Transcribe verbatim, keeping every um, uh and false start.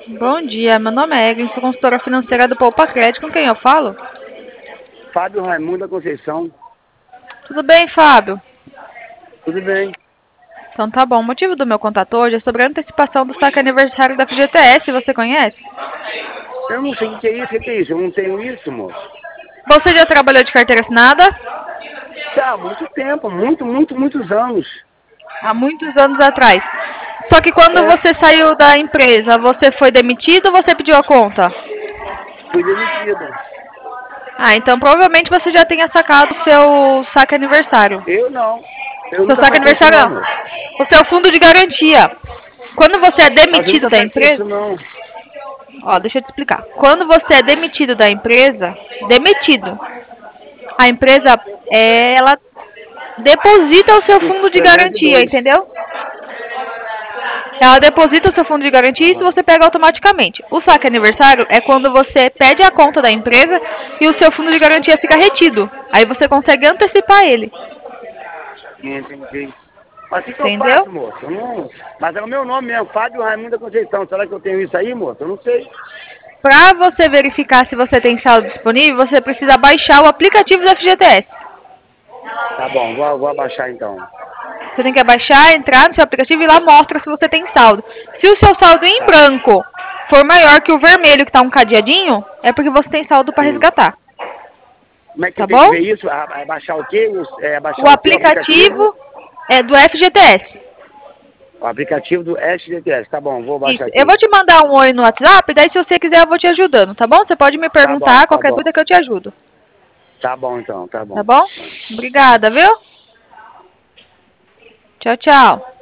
Bom dia, meu nome é Eglin, sou consultora financeira do Poupa Crédito. Com quem eu falo? Fábio Raimundo da Conceição. Tudo bem, Fábio? Tudo bem? Então tá bom. O motivo do meu contato hoje é sobre a antecipação do saque aniversário da F G T S. Você conhece? Eu não sei o que é isso, o que é isso? Eu não tenho isso, moço. Você já trabalhou de carteira assinada? Já há muito tempo, muito, muito, muitos anos. Há muitos anos atrás. Só que quando É, você saiu da empresa, você foi demitido ou você pediu a conta? fui demitido. Ah, então provavelmente você já tenha sacado o seu saque aniversário. Eu não. Eu Seu nunca saque saquei isso aniversário não, não. moço. O seu fundo de garantia. Quando você é Mas eu demitido nunca da saquei empresa... isso não. Ó, deixa eu te explicar. Quando você é demitido da empresa, demitido, a empresa, é, ela deposita o seu fundo de trezentos e garantia, dois. entendeu? Ela deposita o seu fundo de garantia e isso Aham. você pega automaticamente. O saque aniversário é quando você pede a conta da empresa e o seu fundo de garantia fica retido. Aí você consegue antecipar ele, Entendi. Mas o que, que eu entendeu? faço, moço? Eu não... Mas é o meu nome mesmo, Fábio Raimundo da Conceição. Será que eu tenho isso aí, moço? Eu não sei. Para você verificar se você tem saldo disponível, você precisa baixar o aplicativo do F G T S. Tá bom, vou, vou abaixar então. Você tem que abaixar, entrar no seu aplicativo e lá mostra se você tem saldo. Se o seu saldo em Tá. branco for maior que o vermelho, que está um cadeadinho, é porque você tem saldo para Sim. resgatar. Como é que Tá eu tenho que bom? ver isso? A- a- Abaixar o quê? O- É, O abaixar o quê? O aplicativo? aplicativo é do F G T S. O aplicativo do S G T S. Tá bom, vou baixar Isso. Eu aqui. vou te mandar um oi no WhatsApp, daí se você quiser eu vou te ajudando, tá bom? Você pode me Tá bom, perguntar tá qualquer bom. dúvida que eu te ajudo. Tá bom então, tá Tá bom. bom? Obrigada, viu? Tchau, tchau.